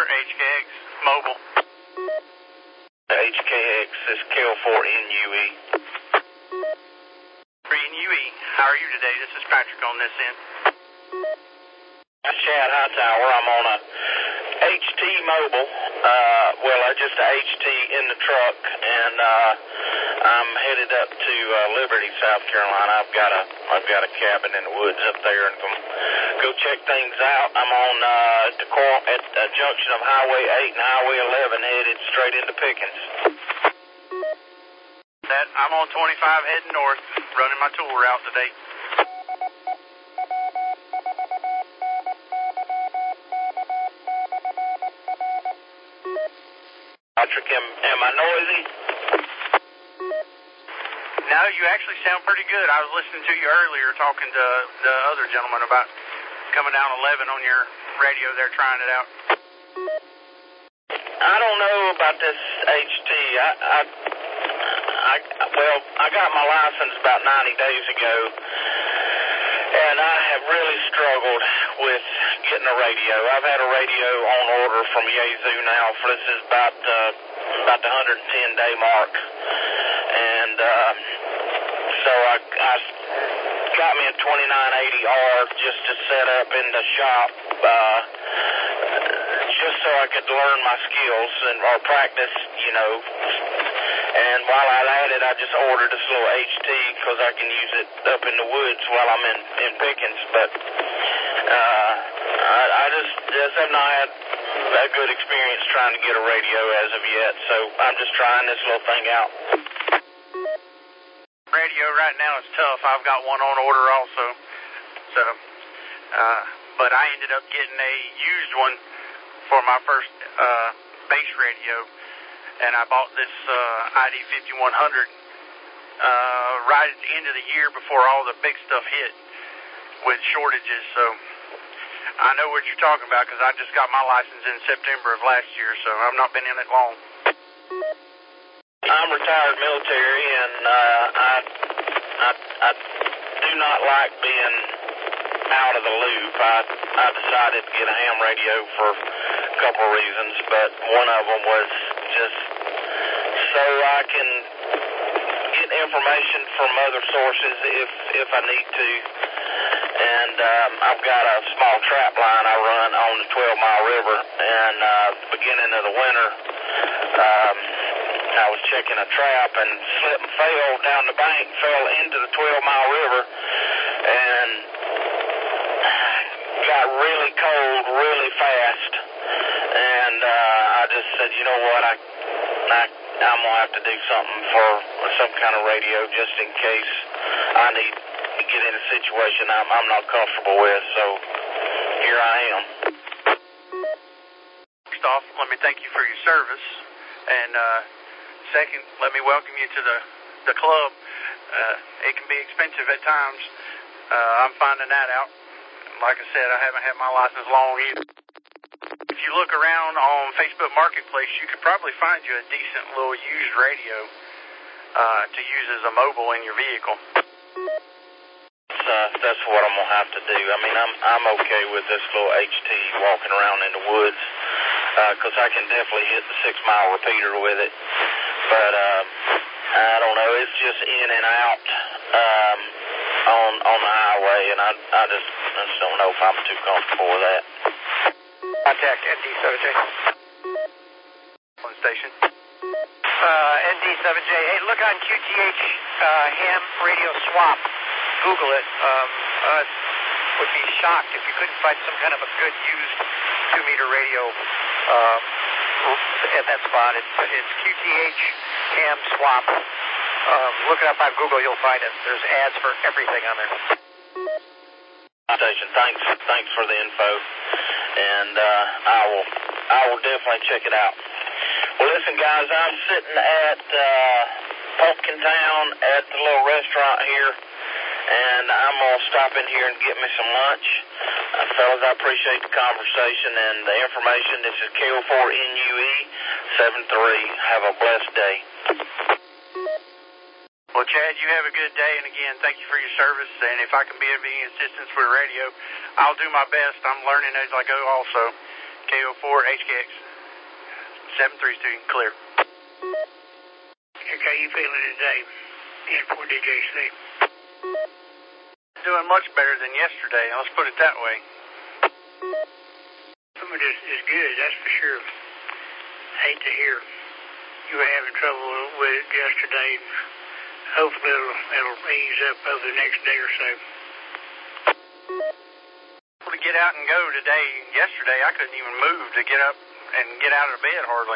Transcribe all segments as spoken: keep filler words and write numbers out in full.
H K X Mobile. H K X is K L four N U E. N U E, how are you today? This is Patrick on this end. Chad Hightower. I'm on a H T Mobile. Uh, well, I just a H T in the truck, and uh, I'm headed up to uh, Liberty, South Carolina. I've got a I've got a cabin in the woods up there, and gonna go check things out. I'm on uh, at the cor- at the junction of Highway eight and Highway eleven, headed straight into Pickens. That I'm on twenty-five heading north, running my tool route today. Patrick, am, am I noisy? No, you actually sound pretty good. I was listening to you earlier talking to the other gentleman about coming down eleven on your radio there, trying it out. I don't know about this H T. I, I, I, well, I got my license about ninety days ago, and I have really struggled with getting a radio. I've had a radio on order from Yazoo now for this is about uh, about the one hundred ten day mark, and uh, so I, I got me a twenty-nine eighty R just to set up in the shop, uh, just so I could learn my skills and or practice, you know. And while I had it, I just ordered this little H T because I can use it up in the woods while I'm in, in Pickens. But uh, I, I just, just have not had a good experience trying to get a radio as of yet. So I'm just trying this little thing out. Radio right now is tough. I've got one on order also. So, uh, but I ended up getting a used one for my first uh, base radio. And I bought this uh, I D fifty-one hundred uh, right at the end of the year before all the big stuff hit with shortages. So I know what you're talking about because I just got my license in September of last year, so I've not been in it long. I'm retired military, and uh, I, I I do not like being out of the loop. I, I decided to get a ham radio for a couple of reasons, but one of them was just so I can get information from other sources if if I need to. And um, I've got a small trap line I run on the twelve mile river, and uh, beginning of the winter, um, I was checking a trap and slipped and fell down the bank, fell into the twelve mile river, and got really cold really fast. And uh, I just said, you know what, I, I, I'm going to have to do something for some kind of radio just in case I need to get in a situation I'm, I'm not comfortable with. So here I am. First off, let me thank you for your service. And uh, second, let me welcome you to the, the club. Uh, it can be expensive at times. Uh, I'm finding that out. Like I said, I haven't had my license long either. If you look around on Facebook Marketplace, you could probably find you a decent little used radio uh, to use as a mobile in your vehicle. Uh, that's what I'm gonna have to do. I mean, I'm I'm okay with this little H T walking around in the woods because uh, I can definitely hit the six mile repeater with it. But uh, I don't know. It's just in and out um, on on the highway, and I I just I just don't know if I'm too comfortable with that. Contact N D seven J. On station. Uh, N D seven J. Hey, look on Q T H uh, ham radio swap. Google it. Um, uh, would be shocked if you couldn't find some kind of a good used two meter radio uh, at that spot. It's it's Q T H ham swap. Um, look it up on Google. You'll find it. There's ads for everything on there. Station. Thanks. Thanks for the info. And uh, I will I will definitely check it out. Well, listen, guys, I'm sitting at uh, Pumpkin Town at the little restaurant here, and I'm going to stop in here and get me some lunch. Uh, fellas, I appreciate the conversation and the information. This is K O four N U E seven three. Have a blessed day. Well, Chad, you have a good day, and again, thank you for your service, and if I can be of any assistance with radio, I'll do my best. I'm learning as I go also. K O four H K X. seven three student, clear. How you feeling today, N four D J C? Doing much better than yesterday, let's put it that way. Some of this is good, that's for sure. Hate to hear you were having trouble with it yesterday. Hopefully it'll, it'll ease up over the next day or so. To get out and go today, yesterday I couldn't even move to get up and get out of bed hardly.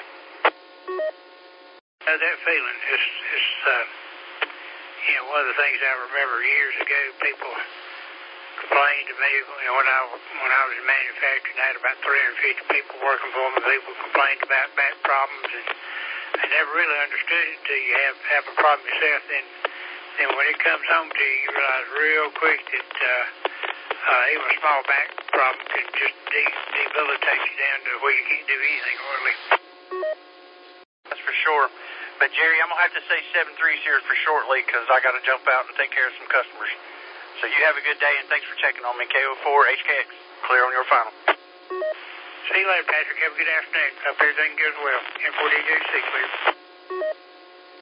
Know that feeling. It's, it's uh, you know, one of the things I remember years ago, people complained to me, you know, when I, when I was in manufacturing, I had about three hundred fifty people working for me. People complained about back problems, and I never really understood it until you have, have a problem yourself. Then, then when it comes home to you, you realize real quick that uh, uh, even a small back problem can just de- debilitate you down to where you can't do anything hardly. That's for sure. But, Jerry, I'm going to have to say seven threes here for shortly because I got to jump out and take care of some customers. So you have a good day, and thanks for checking on me. K O four H K X, clear on your final. See you later, Patrick. Have a good afternoon. Hope everything goes well. N four D J C, clear.